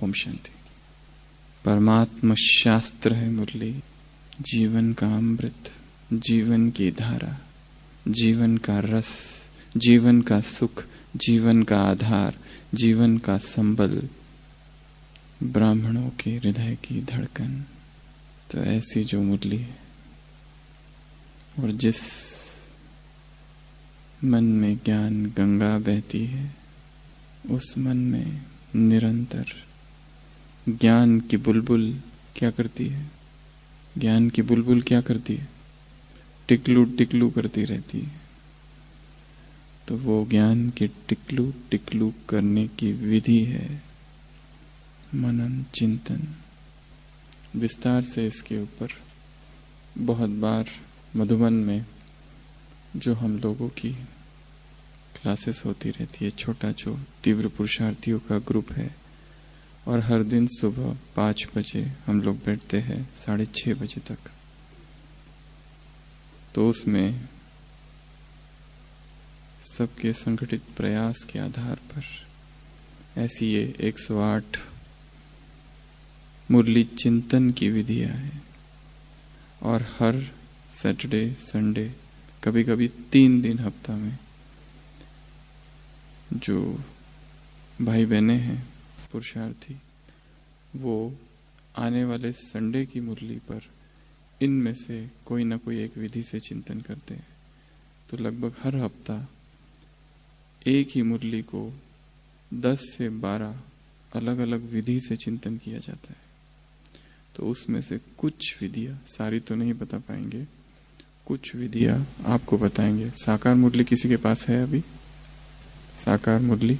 ओम शांति। परमात्मा शास्त्र है मुरली, जीवन का अमृत, जीवन की धारा, जीवन का रस, जीवन का सुख, जीवन का आधार, जीवन का संबल, ब्राह्मणों के हृदय की धड़कन। तो ऐसी जो मुरली है, और जिस मन में ज्ञान गंगा बहती है, उस मन में निरंतर ज्ञान की बुलबुल क्या करती है? ज्ञान की बुलबुल क्या करती है? टिकलू टिकलू करती रहती है। तो वो ज्ञान की टिकलू टिकलू करने की विधि है मनन चिंतन। विस्तार से इसके ऊपर बहुत बार मधुबन में जो हम लोगों की क्लासेस होती रहती है, छोटा जो तीव्र पुरुषार्थियों का ग्रुप है, और हर दिन सुबह 5 बजे हम लोग बैठते हैं 6:30 बजे तक। तो उसमें सबके संगठित प्रयास के आधार पर ऐसी ये 108 मुरली चिंतन की विधियां हैं। और हर सैटरडे संडे, कभी कभी 3 दिन हफ्ता में जो भाई बहने हैं पुरुषार्थी, वो आने वाले संडे की मुरली पर इनमें से कोई ना कोई एक विधि से चिंतन करते हैं। तो लगभग हर हफ्ता एक ही मुरली को 10 से 12 अलग अलग विधि से चिंतन किया जाता है। तो उसमें से कुछ विधियां, सारी तो नहीं बता पाएंगे, कुछ विधियां आपको बताएंगे। साकार मुरली किसी के पास है अभी? साकार मुरली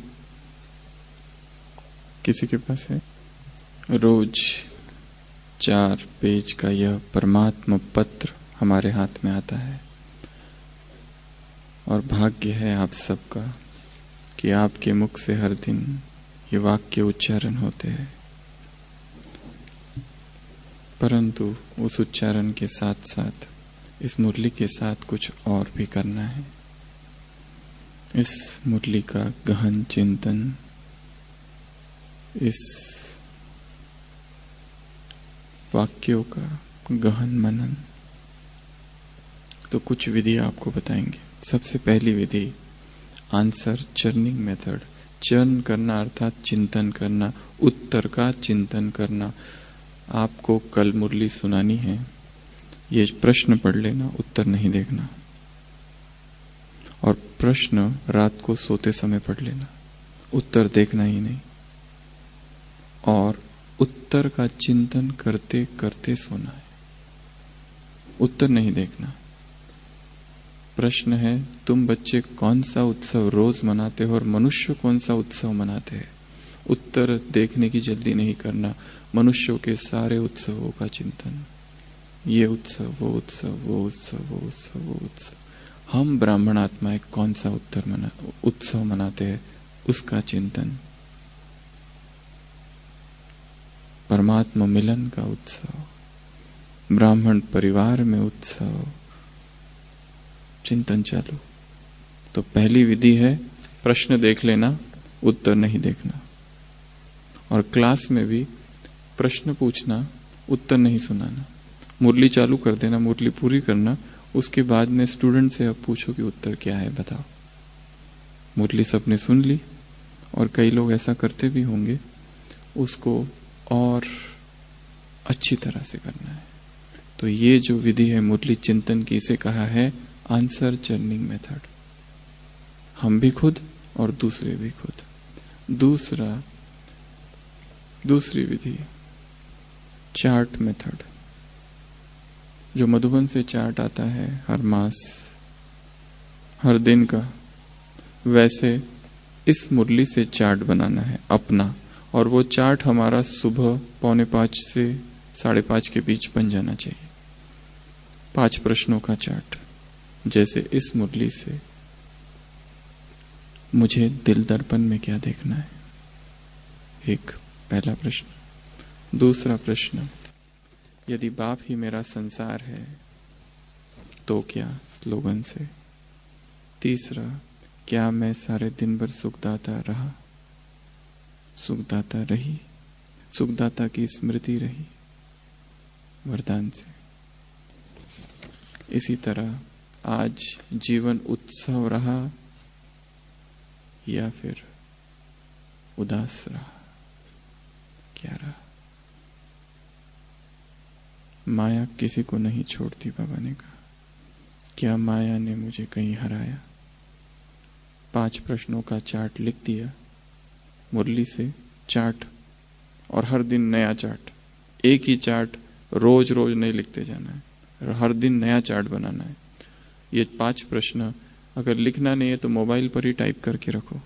किसी के पास है? रोज 4 पेज का यह परमात्मा पत्र हमारे हाथ में आता है, और भाग्य है आप सबका कि आपके मुख से हर दिन ये वाक्य उच्चारण होते हैं। परंतु उस उच्चारण के साथ साथ इस मुरली के साथ कुछ और भी करना है। इस मुरली का गहन चिंतन, इस वाक्यों का गहन मनन। तो कुछ विधि आपको बताएंगे। सबसे पहली विधि आंसर चर्निंग मेथड। चर्न करना अर्थात चिंतन करना, उत्तर का चिंतन करना। आपको कल मुरली सुनानी है, ये प्रश्न पढ़ लेना, उत्तर नहीं देखना। और प्रश्न रात को सोते समय पढ़ लेना, उत्तर देखना ही नहीं। और उत्तर का चिंतन करते करते सोना है, उत्तर नहीं देखना। प्रश्न है, तुम बच्चे कौन सा उत्सव रोज मनाते हो और मनुष्य कौन सा उत्सव मनाते हैं? उत्तर देखने की जल्दी नहीं करना, मनुष्यों के सारे उत्सवों का चिंतन। ये उत्सव, वो उत्सव, वो उत्सव, वो उत्सव, वो उत्सव। हम ब्राह्मण आत्माएं कौन सा उत्सव मनाते हैं, उसका चिंतन। परमात्मा मिलन का उत्सव, ब्राह्मण परिवार में उत्सव, चिंतन चालू। तो पहली विधि है प्रश्न देख लेना, उत्तर नहीं देखना। और क्लास में भी प्रश्न पूछना, उत्तर नहीं सुनाना। मुरली चालू कर देना, मुरली पूरी करना, उसके बाद में स्टूडेंट से अब पूछो कि उत्तर क्या है, बताओ। मुरली सबने सुन ली, और कई लोग ऐसा करते भी होंगे, उसको और अच्छी तरह से करना है। तो ये जो विधि है मुरली चिंतन की, इसे कहा है आंसर चर्निंग मेथड। हम भी खुद और दूसरे भी खुद। दूसरी विधि चार्ट मेथड। जो मधुबन से चार्ट आता है हर मास, हर दिन का, वैसे इस मुरली से चार्ट बनाना है अपना। और वो चार्ट हमारा सुबह 4:45 से 5:30 के बीच बन जाना चाहिए। 5 प्रश्नों का चार्ट। जैसे इस मुरली से मुझे दिल दर्पण में क्या देखना है, एक पहला प्रश्न। दूसरा प्रश्न, यदि बाप ही मेरा संसार है तो क्या, स्लोगन से। तीसरा, क्या मैं सारे दिन भर सुखदाता रहा, सुखदाता रही। सुखदाता की स्मृति रही वरदान से। इसी तरह आज जीवन उत्सव रहा या फिर उदास रहा, क्या रहा? माया किसी को नहीं छोड़ती, बाबा ने कहा। क्या माया ने मुझे कहीं हराया? 5 प्रश्नों का चार्ट लिख दिया मुरली से, चार्ट, और हर दिन नया चार्ट। एक ही चार्ट रोज रोज नहीं लिखते जाना है, हर दिन नया चार्ट बनाना है। ये 5 प्रश्न अगर लिखना नहीं है तो मोबाइल पर ही टाइप करके रखो।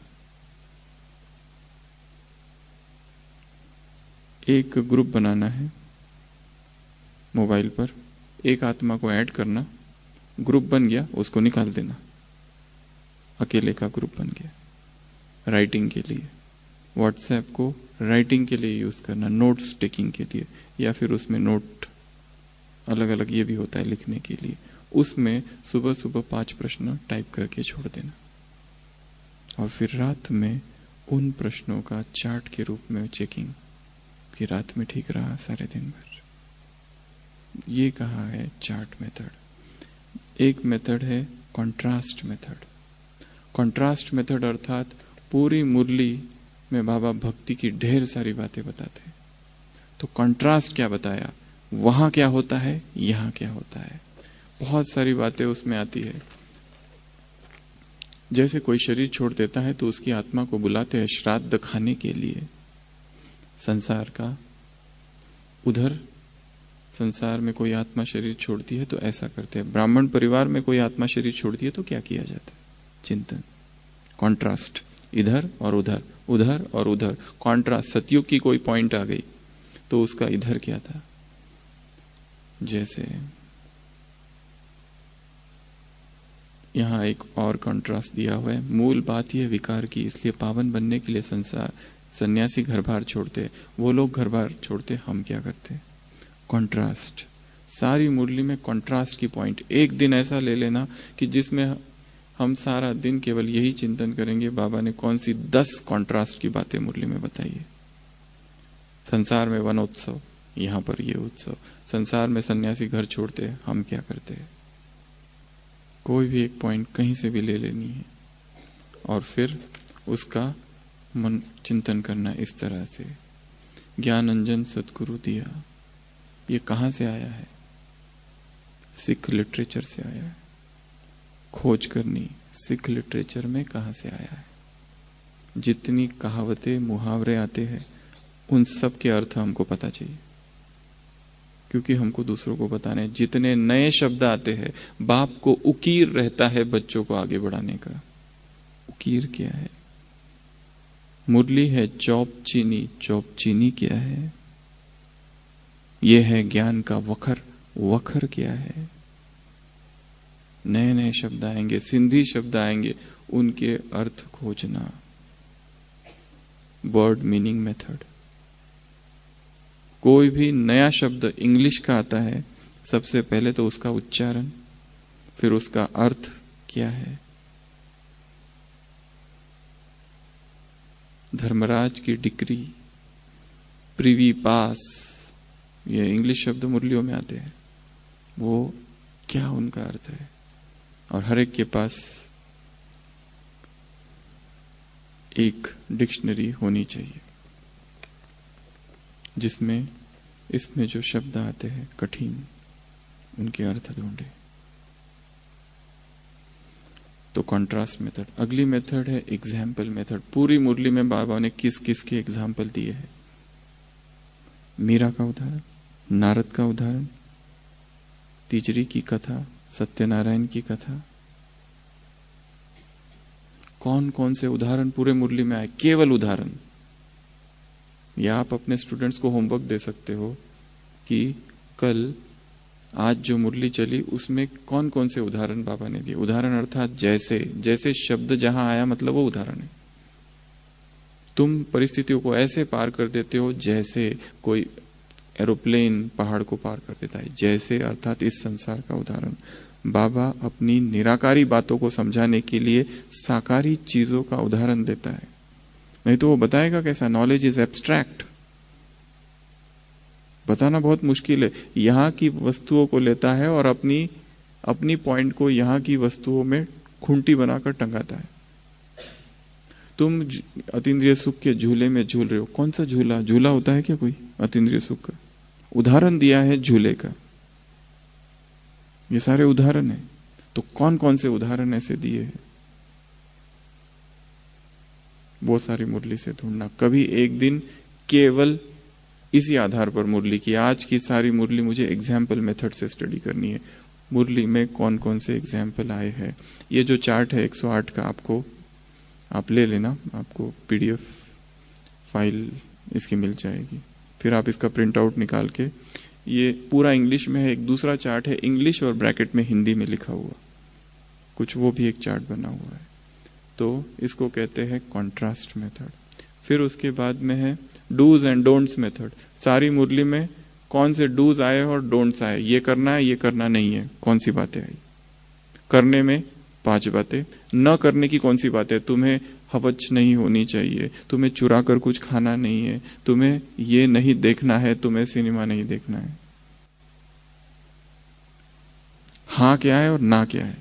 एक ग्रुप बनाना है मोबाइल पर, एक आत्मा को ऐड करना, ग्रुप बन गया उसको निकाल देना, अकेले का ग्रुप बन गया। राइटिंग के लिए व्हाट्सएप को राइटिंग के लिए यूज करना, नोट्स टेकिंग के लिए, या फिर उसमें नोट अलग अलग ये भी होता है लिखने के लिए। उसमें सुबह सुबह 5 प्रश्न टाइप करके छोड़ देना, और फिर रात में उन प्रश्नों का चार्ट के रूप में चेकिंग कि रात में ठीक रहा सारे दिन भर। ये कहा है चार्ट मेथड। एक मेथड है कॉन्ट्रास्ट मेथड। कॉन्ट्रास्ट मेथड अर्थात पूरी मुरली में बाबा भक्ति की ढेर सारी बातें बताते हैं, तो कॉन्ट्रास्ट क्या बताया, वहां क्या होता है, यहां क्या होता है, बहुत सारी बातें उसमें आती है। जैसे कोई शरीर छोड़ देता है तो उसकी आत्मा को बुलाते हैं श्राद्ध खाने के लिए संसार का। उधर संसार में कोई आत्मा शरीर छोड़ती है तो ऐसा करते हैं। ब्राह्मण परिवार में कोई आत्मा शरीर छोड़ती है तो क्या किया जाता है, चिंतन, कॉन्ट्रास्ट, इधर और उधर, उधर और उधर, कॉन्ट्रास्ट। सतयुग की कोई पॉइंट आ गई तो उसका इधर क्या था। जैसे यहां एक और कॉन्ट्रास्ट दिया हुआ है। मूल बात यह विकार की, इसलिए पावन बनने के लिए संसार सन्यासी घर बार छोड़ते, वो लोग घर बार छोड़ते, हम क्या करते, कॉन्ट्रास्ट। सारी मुरली में कॉन्ट्रास्ट की पॉइंट। एक दिन ऐसा ले लेना कि जिसमें हम सारा दिन केवल यही चिंतन करेंगे बाबा ने कौन सी 10 कॉन्ट्रास्ट की बातें मुरली में बताई है। संसार में वनोत्सव, यहां पर ये उत्सव। संसार में सन्यासी घर छोड़ते, हम क्या करते हैं। कोई भी एक पॉइंट कहीं से भी ले लेनी है और फिर उसका मन चिंतन करना इस तरह से। ज्ञान अंजन सतगुरु दिया, ये कहां से आया है, सिख लिटरेचर से आया है। खोज करनी सिख लिटरेचर में कहां से आया है। जितनी कहावतें मुहावरे आते हैं उन सब के अर्थ हमको पता चाहिए, क्योंकि हमको दूसरों को बताने। जितने नए शब्द आते हैं, बाप को उकीर रहता है बच्चों को आगे बढ़ाने का। उकीर क्या है? मुरली है चौप चीनी, चौप चीनी क्या है? यह है ज्ञान का वखर, वखर क्या है? नए नए शब्द आएंगे, सिंधी शब्द आएंगे, उनके अर्थ खोजना। Word meaning method. कोई भी नया शब्द इंग्लिश का आता है, सबसे पहले तो उसका उच्चारण, फिर उसका अर्थ क्या है। धर्मराज की डिक्री, प्रिवी पास, ये इंग्लिश शब्द मुरलियों में आते हैं, वो क्या उनका अर्थ है। और हर एक के पास एक डिक्शनरी होनी चाहिए जिसमें इसमें जो शब्द आते हैं कठिन, उनके अर्थ ढूंढे। तो कॉन्ट्रास्ट मेथड। अगली मेथड है एग्जाम्पल मेथड। पूरी मुरली में बाबा ने किस किस के एग्जाम्पल दिए हैं। मीरा का उदाहरण, नारद का उदाहरण, तिजरी की कथा, सत्यनारायण की कथा। कौन कौन से उदाहरण पूरे मुरली में आए, केवल उदाहरण। या आप अपने स्टूडेंट्स को होमवर्क दे सकते हो कि कल आज जो मुरली चली उसमें कौन कौन से उदाहरण बाबा ने दिए। उदाहरण अर्थात जैसे जैसे शब्द जहां आया मतलब वो उदाहरण है। तुम परिस्थितियों को ऐसे पार कर देते हो जैसे कोई एरोप्लेन पहाड़ को पार कर देता है। जैसे अर्थात इस संसार का उदाहरण। बाबा अपनी निराकारी बातों को समझाने के लिए साकारी चीजों का उदाहरण देता है, नहीं तो वो बताएगा कैसा। नॉलेज इज एब्स्ट्रैक्ट, बताना बहुत मुश्किल है। यहां की वस्तुओं को लेता है और अपनी पॉइंट को यहां की वस्तुओं में खूंटी बनाकर टंगाता है। तुम अतीन्द्रिय सुख के झूले में झूल रहे हो। कौन सा झूला? झूला होता है क्या कोई अतीन्द्रिय सुख का? उदाहरण दिया है झूले का। ये सारे उदाहरण है। तो कौन कौन से उदाहरण ऐसे दिए हैं? वो सारी मुरली से ढूंढना। कभी एक दिन केवल इसी आधार पर मुरली की, आज की सारी मुरली मुझे एग्जाम्पल मेथड से स्टडी करनी है। मुरली में कौन कौन से एग्जाम्पल आए हैं। ये जो चार्ट है 108 का, आपको आप ले लेना, आपको पीडीएफ फाइल इसकी मिल जाएगी। फिर आप इसका प्रिंट आउट निकाल के, ये पूरा इंग्लिश में है। एक दूसरा चार्ट है इंग्लिश और ब्रैकेट में हिंदी में लिखा हुआ कुछ, वो भी एक चार्ट बना हुआ है। तो इसको कहते हैं कॉन्ट्रास्ट मेथड। फिर उसके बाद में है डूज एंड डोंट्स मेथड। सारी मुरली में कौन से डूज आए और डोंट्स आए, ये करना है ये करना नहीं है, कौन सी बातें आई। करने में 5 बातें, न करने की कौन सी बात है। तुम्हें हवच नहीं होनी चाहिए, तुम्हें चुरा कर कुछ खाना नहीं है, तुम्हें ये नहीं देखना है, तुम्हें सिनेमा नहीं देखना है। हाँ क्या है और ना क्या है,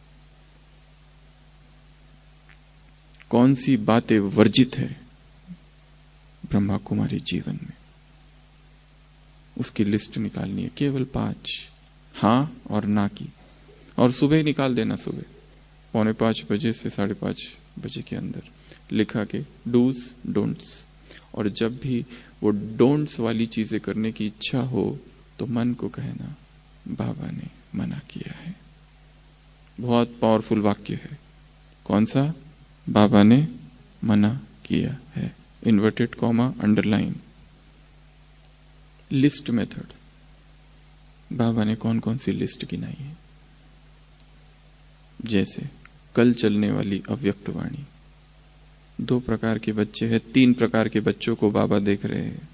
कौन सी बातें वर्जित है ब्रह्मा कुमारी जीवन में, उसकी लिस्ट निकालनी है। केवल 5 हाँ और ना की। और सुबह निकाल देना, सुबह 4:45 बजे से 5:30 बजे के अंदर लिखा के डूज डोंट्स। और जब भी वो डोंट्स वाली चीजें करने की इच्छा हो तो मन को कहना बाबा ने मना किया है। बहुत पावरफुल वाक्य है। कौन सा? बाबा ने मना किया है। Inverted comma underline. List method. बाबा ने कौन कौन सी लिस्ट गिनाई है। जैसे कल चलने वाली अव्यक्त वाणी। 2 प्रकार के बच्चे हैं, 3 प्रकार के बच्चों को बाबा देख रहे हैं।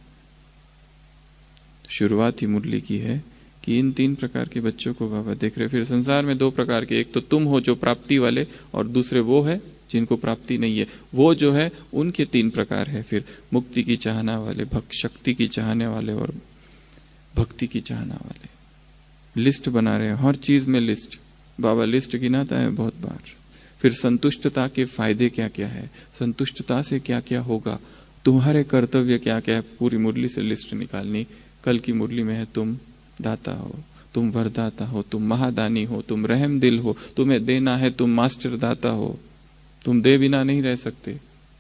शुरुआत ही मुरली की है कि इन 3 प्रकार के बच्चों को बाबा देख रहे हैं। फिर संसार में 2 प्रकार के, एक तो तुम हो जो प्राप्ति वाले, और दूसरे वो है जिनको प्राप्ति नहीं है। वो जो है उनके 3 प्रकार है। फिर मुक्ति की चाहना वाले, शक्ति की चाहने वाले और भक्ति की चाहना वाले। लिस्ट बना रहे हैं, हर चीज में लिस्ट। बाबा लिस्ट गिनाता है बहुत बार। फिर संतुष्टता के फायदे क्या क्या है, संतुष्टता से क्या क्या होगा, तुम्हारे कर्तव्य क्या क्या है, पूरी मुरली से लिस्ट निकालनी। कल की मुरली में है तुम दाता हो, तुम वरदाता हो, तुम महादानी हो, तुम रहम दिल हो, तुम्हें देना है, तुम मास्टर दाता हो, तुम दे बिना नहीं रह सकते,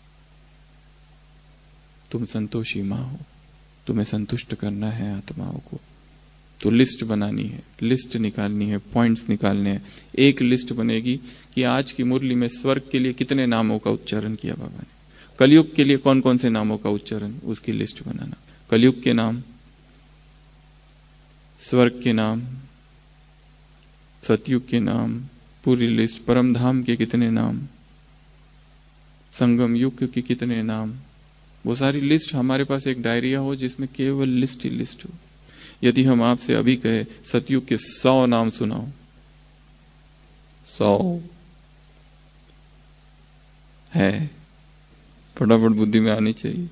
तुम संतोषी मां हो, तुम्हें संतुष्ट करना है आत्माओं को। तो लिस्ट बनानी है, लिस्ट निकालनी है, पॉइंट्स निकालने हैं। एक लिस्ट बनेगी कि आज की मुरली में स्वर्ग के लिए कितने नामों का उच्चारण किया बाबा ने, कलयुग के लिए कौन कौन से नामों का उच्चारण, उसकी लिस्ट बनाना। कलयुग के नाम, स्वर्ग के नाम, सतयुग के नाम, पूरी लिस्ट। परम धाम के कितने नाम, संगम युग के कितने नाम, वो सारी लिस्ट। हमारे पास एक डायरिया हो जिसमें केवल लिस्ट ही लिस्ट हो। यदि हम आपसे अभी कहे सतयुग के 100 नाम सुनाओ, 100 है, फटाफट बुद्धि में आनी चाहिए।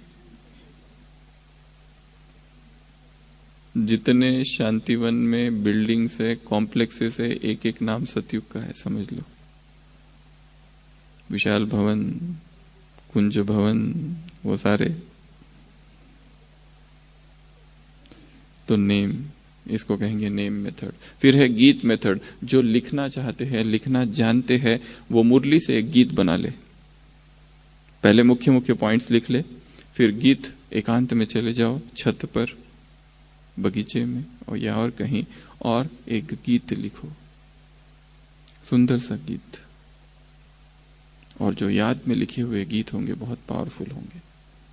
जितने शांतिवन में बिल्डिंग्स है, कॉम्प्लेक्सेस है, एक एक नाम सतयुग का है, समझ लो। विशाल भवन, कुंज भवन, वो सारे। तो नेम, इसको कहेंगे नेम मेथड। फिर है गीत मेथड। जो लिखना चाहते हैं, लिखना जानते हैं, वो मुरली से एक गीत बना ले। पहले मुख्य मुख्य पॉइंट्स लिख ले, फिर गीत एकांत में चले जाओ, छत पर, बगीचे में और या और कहीं, और एक गीत लिखो, सुंदर सा गीत। और जो याद में लिखे हुए गीत होंगे बहुत पावरफुल होंगे।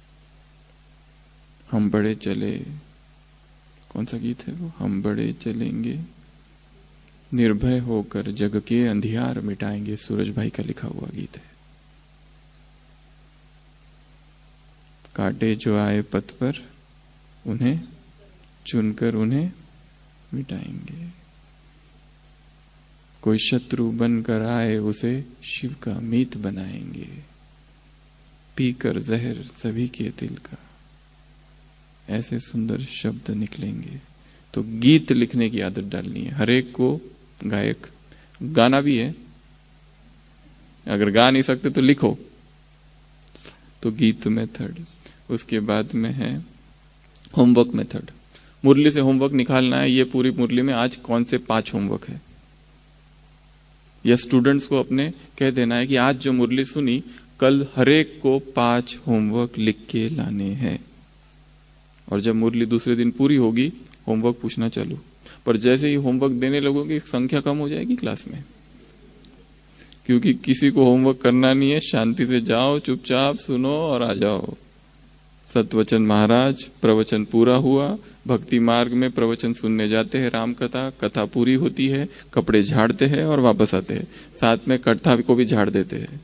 हम बड़े चले, कौन सा गीत है वो, हम बड़े चलेंगे, निर्भय होकर जग के अंधियार मिटाएंगे, सूरज भाई का लिखा हुआ गीत है। कांटे जो आए पथ पर उन्हें चुनकर उन्हें मिटाएंगे, कोई शत्रु बनकर आए उसे शिव का मीत बनाएंगे, पीकर जहर सभी के दिल का। ऐसे सुंदर शब्द निकलेंगे। तो गीत लिखने की आदत डालनी है। हर एक को गायक गाना भी है, अगर गा नहीं सकते तो लिखो, तो गीत मेथड। उसके बाद में है होमवर्क मेथड। मुरली से होमवर्क निकालना है, ये पूरी मुरली में आज कौन से 5 होमवर्क है, या स्टूडेंट्स को अपने कह देना है कि आज जो मुरली सुनी कल हर एक को 5 होमवर्क लिख के लाने हैं। और जब मुरली दूसरे दिन पूरी होगी होमवर्क पूछना चालू। पर जैसे ही होमवर्क देने लगोगे संख्या कम हो जाएगी क्लास में, क्योंकि किसी को होमवर्क करना नहीं है। शांति से जाओ, चुपचाप सुनो और आ जाओ। सतवचन महाराज प्रवचन पूरा हुआ, भक्ति मार्ग में प्रवचन सुनने जाते हैं, राम कथा, कथा पूरी होती है, कपड़े झाड़ते हैं और वापस आते हैं, साथ में कथा को भी झाड़ देते हैं।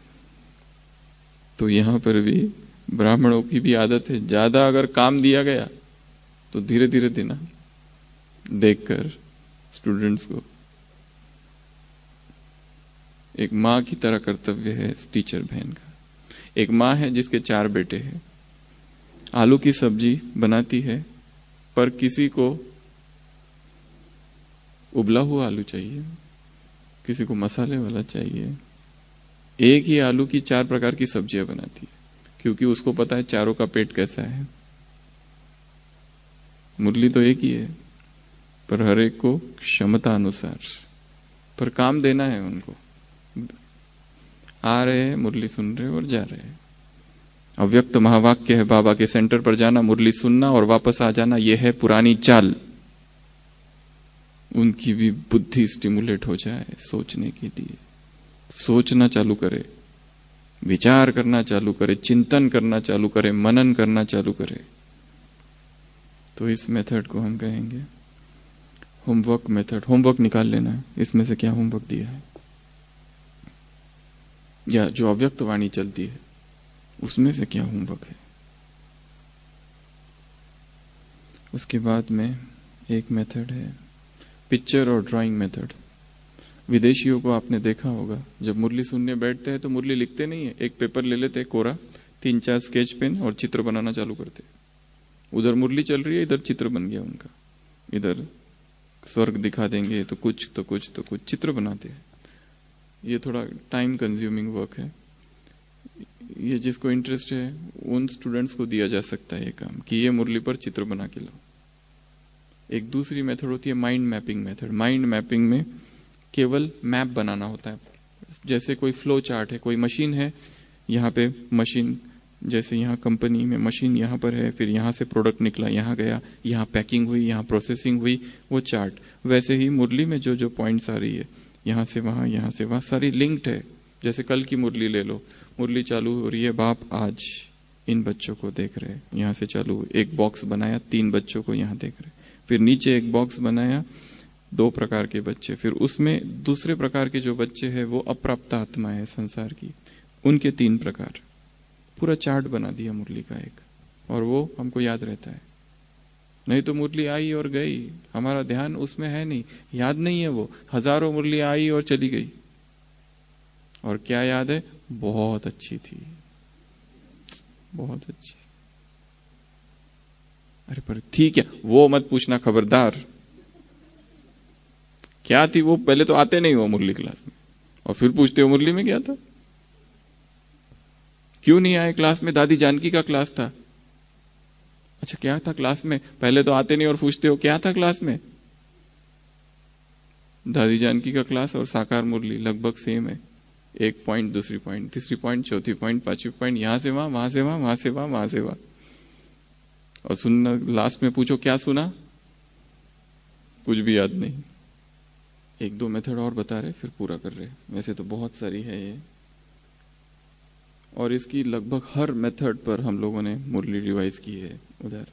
तो यहां पर भी ब्राह्मणों की भी आदत है, ज्यादा अगर काम दिया गया तो धीरे धीरे देना, देखकर स्टूडेंट्स को। एक माँ की तरह कर्तव्य है टीचर बहन का। एक माँ है जिसके 4 बेटे हैं, आलू की सब्जी बनाती है, पर किसी को उबला हुआ आलू चाहिए, किसी को मसाले वाला चाहिए। एक ही आलू की 4 प्रकार की सब्जियां बनाती है, क्योंकि उसको पता है चारों का पेट कैसा है। मुरली तो एक ही है, पर हर एक को क्षमता अनुसार, पर काम देना है उनको। आ रहे हैं, मुरली सुन रहे और जा रहे हैं। अव्यक्त महावाक्य है, बाबा के सेंटर पर जाना, मुरली सुनना और वापस आ जाना, यह है पुरानी चाल। उनकी भी बुद्धि स्टिमुलेट हो जाए सोचने के लिए, सोचना चालू करे, विचार करना चालू करे, चिंतन करना चालू करे, मनन करना चालू करे। तो इस मेथड को हम कहेंगे होमवर्क मेथड। होमवर्क निकाल लेना है, इसमें से क्या होमवर्क दिया है, या जो अव्यक्त वाणी चलती है उसमें से क्या होमवर्क है। उसके बाद में एक मेथड है पिक्चर और ड्राइंग मेथड। विदेशियों को आपने देखा होगा, जब मुरली सुनने बैठते हैं तो मुरली लिखते नहीं है, एक पेपर ले लेते हैं कोरा, 3-4 स्केच पेन और चित्र बनाना चालू करते। उधर मुरली चल रही है, इधर चित्र बन गया उनका, इधर स्वर्ग दिखा देंगे तो कुछ तो कुछ तो कुछ चित्र बनाते हैं। ये थोड़ा टाइम कंज्यूमिंग वर्क है। ये जिसको इंटरेस्ट है उन स्टूडेंट्स को दिया जा सकता है ये काम, कि ये मुरली पर चित्र बना के लाओ। एक दूसरी मेथड होती है mind mapping method. Mind mapping में केवल मैप बनाना होता है, जैसे कोई फ्लो चार्ट है, कोई मशीन है, यहाँ पे मशीन, जैसे यहाँ कंपनी में मशीन यहाँ पर है, फिर यहाँ से प्रोडक्ट निकला, यहाँ गया, यहाँ पैकिंग हुई, यहाँ प्रोसेसिंग हुई, वो चार्ट। वैसे ही मुरली में जो जो पॉइंट्स आ रही है, यहाँ से वहां, यहाँ से वहां, सारी लिंक्ड है। जैसे कल की मुरली ले लो, मुरली चालू हो रही है, बाप आज इन बच्चों को देख रहे, यहाँ से चालू, एक बॉक्स बनाया, 3 बच्चों को यहाँ देख रहे, फिर नीचे एक बॉक्स बनाया, 2 प्रकार के बच्चे, फिर उसमें दूसरे प्रकार के जो बच्चे हैं वो अप्राप्त आत्मा है संसार की, उनके 3 प्रकार। पूरा चार्ट बना दिया मुरली का एक, और वो हमको याद रहता है। नहीं तो मुरली आई और गई, हमारा ध्यान उसमें है नहीं, याद नहीं है वो। हजारों मुरली आई और चली गई, और क्या याद है, बहुत अच्छी थी, बहुत अच्छी। अरे पर थी क्या, वो मत पूछना, खबरदार। क्या थी वो, पहले तो आते नहीं हो मुरली क्लास में, और फिर पूछते हो मुरली में क्या था। क्यों नहीं आए क्लास में, दादी जानकी का क्लास था। अच्छा क्या था क्लास में, पहले तो आते नहीं और पूछते हो क्या था क्लास में। दादी जानकी का क्लास और साकार मुरली लगभग सेम है, एक पॉइंट, दूसरी पॉइंट, तीसरी पॉइंट, चौथी पॉइंट, पांचवी पॉइंट, यहां से वहां, वहां से वहां, वहां से वहां, वहां से वहां। और सुनना, लास्ट में पूछो क्या सुना, कुछ भी याद नहीं। 1-2 मेथड और बता रहे, फिर पूरा कर रहे। वैसे तो बहुत सारी है ये, और इसकी लगभग हर मेथड पर हम लोगों ने मुरली रिवाइज की है उधर।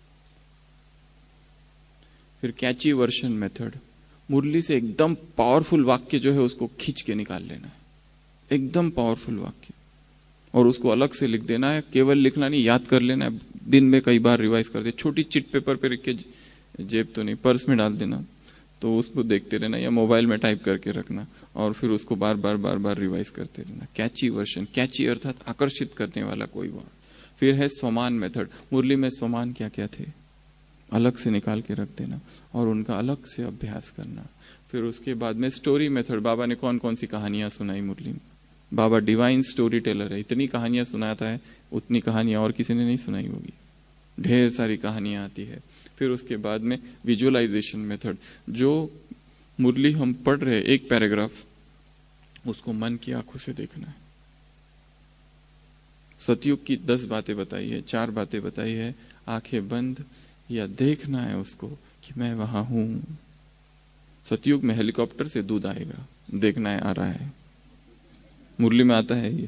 फिर कैची वर्शन मेथड, मुरली से एकदम पावरफुल वाक्य जो है उसको खींच के निकाल लेना है, एकदम पावरफुल वाक्य, और उसको अलग से लिख देना है। केवल लिखना नहीं, याद कर लेना है, दिन में कई बार रिवाइज कर दे। छोटी चिट पेपर पे लिख के, जेब तो नहीं, पर्स में डाल देना, तो उसको देखते रहना, या मोबाइल में टाइप करके रखना, और फिर उसको बार बार बार बार रिवाइज करते रहना। कैची वर्शन, कैची अर्थात आकर्षित करने वाला कोई वर्ड। फिर है स्वमान मेथड। मुरली में स्वमान क्या क्या थे अलग से निकाल के रख देना और उनका अलग से अभ्यास करना। फिर उसके बाद में स्टोरी मेथड, बाबा ने कौन कौन सी कहानियां सुनाई मुरली में। बाबा डिवाइन स्टोरी टेलर है, इतनी कहानियां सुनाता है उतनी कहानियां और किसी ने नहीं सुनाई होगी, ढेर सारी कहानियां आती है। फिर उसके बाद में विजुअलाइजेशन मेथड, जो मुरली हम पढ़ रहे एक पैराग्राफ उसको मन की आंखों से देखना है। सतयुग की 10 बातें बताई है, 4 बातें बताई है, आंखें बंद या देखना है उसको कि मैं वहां हूं। सतयुग में हेलीकॉप्टर से दूध आएगा, देखना है आ रहा है, मुरली में आता है ये,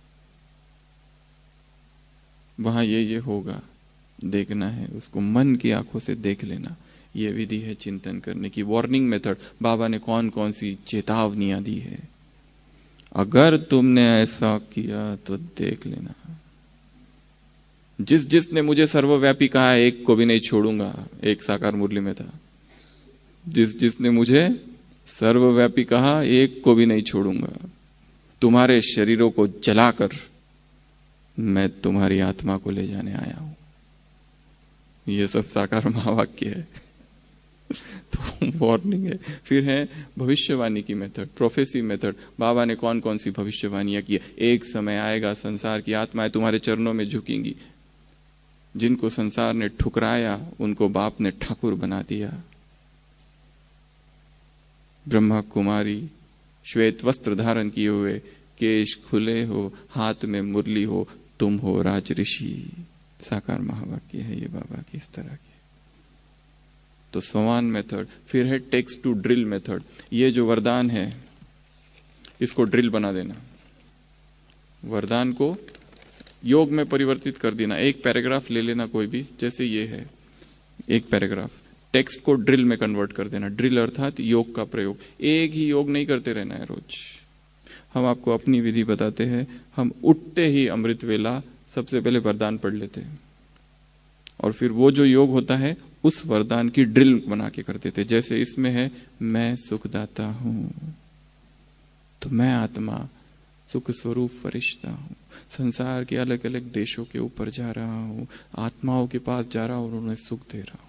वहां ये होगा, देखना है उसको, मन की आंखों से देख लेना। ये विधि है चिंतन करने की। वार्निंग मेथड, बाबा ने कौन कौन सी चेतावनियां दी है, अगर तुमने ऐसा किया तो देख लेना। जिसने मुझे सर्वव्यापी कहा है एक को भी नहीं छोड़ूंगा, एक साकार मुरली में था, जिसने मुझे सर्वव्यापी कहा एक को भी नहीं छोड़ूंगा। तुम्हारे शरीरों को जलाकर मैं तुम्हारी आत्मा को ले जाने आया हूं। ये सब साकार महावाक्य है। तो वार्निंग है। फिर है भविष्यवाणी की मेथड, प्रोफेसी मेथड। बाबा ने कौन कौन सी भविष्यवाणियां की, एक समय आएगा संसार की आत्माएं तुम्हारे चरणों में झुकेंगी, जिनको संसार ने ठुकराया उनको बाप ने ठाकुर बना दिया। ब्रह्मा कुमारी श्वेत वस्त्र धारण किए हुए, केश खुले हो, हाथ में मुरली हो, तुम हो राज ऋषि। साकार महावाक्य है ये बाबा की इस तरह की। तो स्वमान मेथड। फिर है टेक्स्ट टू ड्रिल मेथड। ये जो वरदान है इसको ड्रिल बना देना, वरदान को योग में परिवर्तित कर देना। एक पैराग्राफ ले लेना कोई भी, जैसे ये है एक पैराग्राफ, टेक्स्ट को ड्रिल में कन्वर्ट कर देना। ड्रिल अर्थात योग का प्रयोग। एक ही योग नहीं करते रहना है रोज। हम आपको अपनी विधि बताते हैं। हम उठते ही अमृत वेला सबसे पहले वरदान पढ़ लेते हैं और फिर वो जो योग होता है उस वरदान की ड्रिल बना के कर देते। जैसे इसमें है मैं सुखदाता हूं, तो मैं आत्मा सुख स्वरूप फरिश्ता हूं, संसार के अलग अलग देशों के ऊपर जा रहा हूं, आत्माओं के पास जा रहा हूं और उन्हें सुख दे रहा हूं।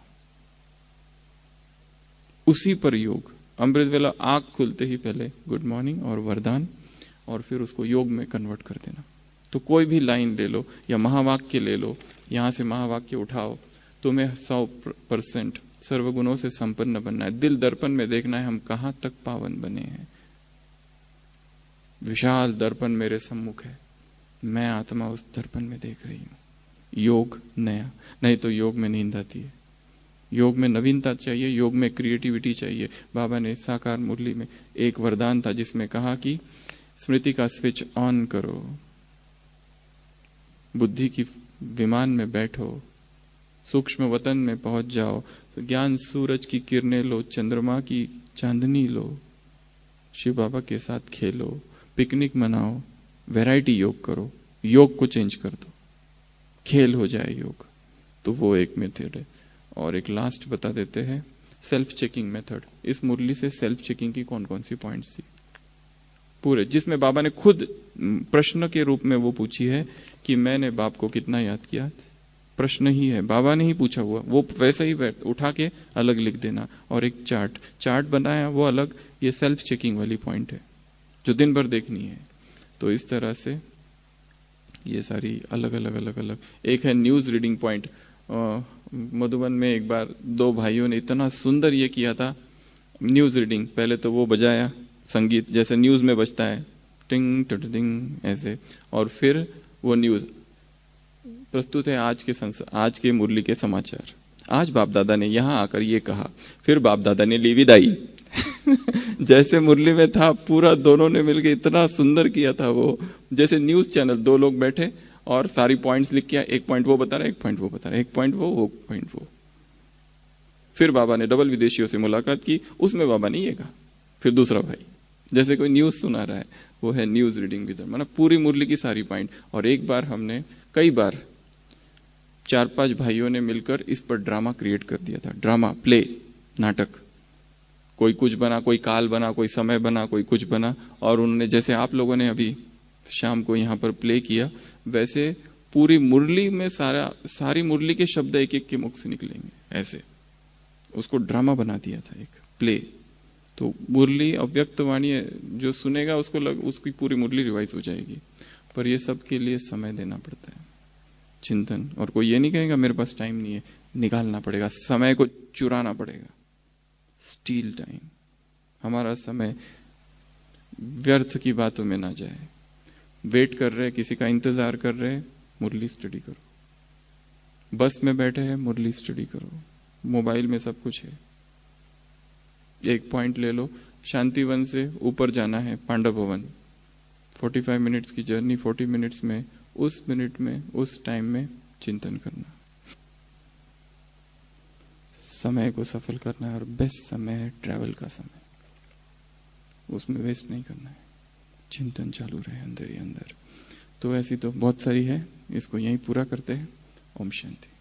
उसी पर योग। अमृत वेला आंख खुलते ही पहले गुड मॉर्निंग और वरदान, और फिर उसको योग में कन्वर्ट कर देना। तो कोई भी लाइन ले लो या महावाक्य ले लो, यहां से महावाक्य उठाओ, तुम्हें 100% सर्वगुणों से संपन्न बनना है। दिल दर्पण में देखना है हम कहां तक पावन बने हैं। विशाल दर्पण मेरे सम्मुख है, मैं आत्मा उस दर्पण में देख रही हूं। योग नया, नहीं तो योग में नींद आती है। योग में नवीनता चाहिए, योग में क्रिएटिविटी चाहिए। बाबा ने साकार मुरली में एक वरदान था जिसमें कहा कि स्मृति का स्विच ऑन करो, बुद्धि की विमान में बैठो, सूक्ष्म वतन में पहुंच जाओ, ज्ञान सूरज की किरणें लो, चंद्रमा की चांदनी लो, शिव बाबा के साथ खेलो, पिकनिक मनाओ, वैरायटी योग करो, योग को चेंज कर दो, खेल हो जाए योग। तो वो एक मेथड है। और एक लास्ट बता देते हैं, सेल्फ चेकिंग मेथड। इस मुरली से सेल्फ चेकिंग की कौन कौन सी पॉइंट्स थी पूरे, जिसमें बाबा ने खुद प्रश्न के रूप में वो पूछी है कि मैंने बाप को कितना याद किया। प्रश्न ही है, बाबा ने ही पूछा हुआ, वो वैसे ही उठा के अलग लिख देना। और एक चार्ट बनाया वो अलग। ये सेल्फ चेकिंग वाली पॉइंट है जो दिन भर देखनी है। तो इस तरह से ये सारी अलग अलग। एक है न्यूज रीडिंग पॉइंट। मधुबन में एक बार 2 भाइयों ने इतना सुंदर ये किया था न्यूज रीडिंग। पहले तो वो बजाया संगीत जैसे न्यूज में बजता है, टिंग टिंग ऐसे, और फिर वो न्यूज प्रस्तुत है आज के मुरली के समाचार। आज बाप दादा ने यहां आकर ये कहा, फिर बाप दादा ने ली विदाई। जैसे मुरली में था पूरा, दोनों ने मिलकर इतना सुंदर किया था वो, जैसे न्यूज चैनल 2 लोग बैठे और सारी पॉइंट्स लिख किया, एक पॉइंट वो बता रहा है, एक पॉइंट वो बता रहा है, एक पॉइंट वो पॉइंट वो। फिर बाबा ने डबल विदेशियों से मुलाकात की, उसमें बाबा ने ये कहा। फिर दूसरा भाई जैसे कोई न्यूज सुना रहा है, वो है न्यूज रीडिंग विद, मतलब पूरी मुरली की सारी पॉइंट। और एक बार हमने कई बार 4-5 भाइयों ने मिलकर इस पर ड्रामा क्रिएट कर दिया था। ड्रामा, प्ले, नाटक। कोई कुछ बना, कोई काल बना, कोई समय बना, कोई कुछ बना। और उन्होंने जैसे आप लोगों ने अभी शाम को यहां पर प्ले किया, वैसे पूरी मुरली में सारी मुरली के शब्द एक एक के मुख से निकलेंगे, ऐसे उसको ड्रामा बना दिया था, एक प्ले। तो मुरली अव्यक्त वाणी जो सुनेगा उसकी पूरी मुरली रिवाइज हो जाएगी। पर ये सब के लिए समय देना पड़ता है, चिंतन। और कोई ये नहीं कहेगा मेरे पास टाइम नहीं है, निकालना पड़ेगा, समय को चुराना पड़ेगा, स्टील टाइम। हमारा समय व्यर्थ की बातों में ना जाए। वेट कर रहे, किसी का इंतजार कर रहे, मुरली स्टडी करो। बस में बैठे हैं, मुरली स्टडी करो। मोबाइल में सब कुछ है। एक पॉइंट ले लो, शांतिवन से ऊपर जाना है पांडव भवन, 45 मिनट्स की जर्नी, 40 मिनट्स में, उस मिनट में, उस टाइम में चिंतन करना, समय को सफल करना है। और बेस्ट समय है ट्रैवल का समय, उसमें वेस्ट नहीं करना है, चिंतन चालू रहे अंदर ही अंदर। तो ऐसी तो बहुत सारी है, इसको यहीं पूरा करते हैं। ओम शांति।